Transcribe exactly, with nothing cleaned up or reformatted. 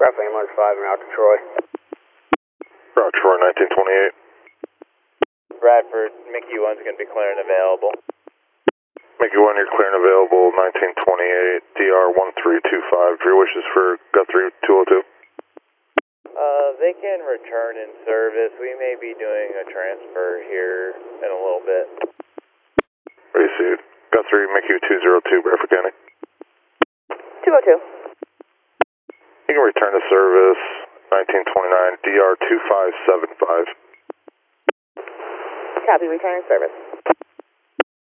Roughly March five and out to Troy. Route Troy, nineteen twenty-eight. Bradford, Mickey one's going to be clear and available. Mickey one, you're clear and available, nineteen twenty-eight, D R one three two five. Your wishes for Guthrie two oh two? Uh, they can return in service. We may be doing a transfer here in a little bit. Received. Guthrie, Mickey two oh two, Bradford County. two oh two. You can return to service, nineteen twenty-nine, D R two five seven five. Copy, return in service.